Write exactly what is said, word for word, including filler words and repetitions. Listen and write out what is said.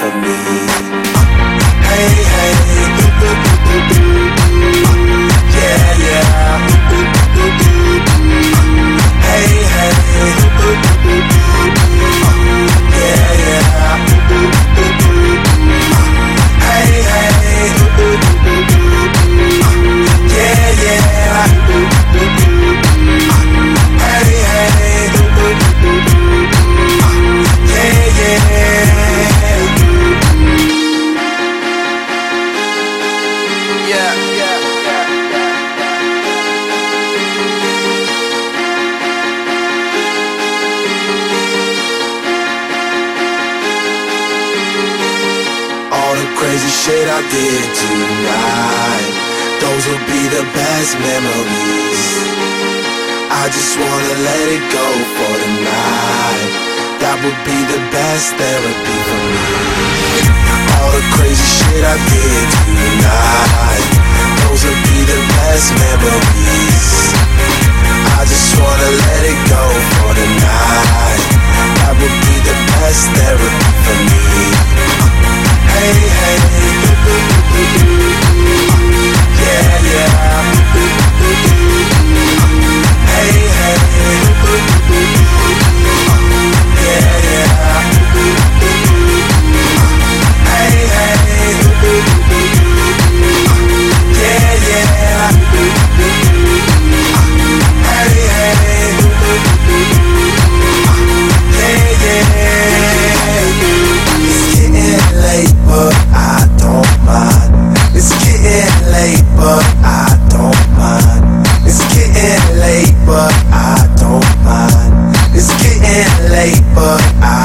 for me. Hey, hey, ooh, ooh, ooh, ooh, ooh. Yeah, yeah. Ooh, ooh, ooh, ooh, ooh. Hey, hey, ooh, ooh, ooh, ooh, ooh. Yeah, yeah. Ooh, ooh, ooh, ooh, ooh. Hey, hey, ooh, ooh, ooh, ooh, ooh. Yeah, yeah. Ooh, ooh, ooh, ooh. Hey, hey, ooh, ooh, ooh, ooh, ooh. Yeah, yeah. Yeah, yeah, yeah, yeah. All the crazy shit I did tonight, those will be the best memories. I just wanna let it go for the night. That would be the best therapy for me. All the crazy shit I did tonight, those will be the best memories. I just wanna let it go for the night. That would be the best therapy for me. Hey, hey, ooh, ooh, ooh, ooh. Yeah, yeah. Ooh, ooh, ooh, ooh. Hey, hey, ooh, ooh, ooh, ooh. Yeah, yeah. Ooh, ooh, ooh, ooh. Hey, hey, ooh, ooh, ooh, ooh. Yeah, yeah. Ooh, ooh, ooh. Hey, hey, ooh, ooh, ooh. Yeah, yeah. It's getting late, but I don't mind. It's getting late, but I don't mind. It's getting late, but I don't mind. It's getting late, but I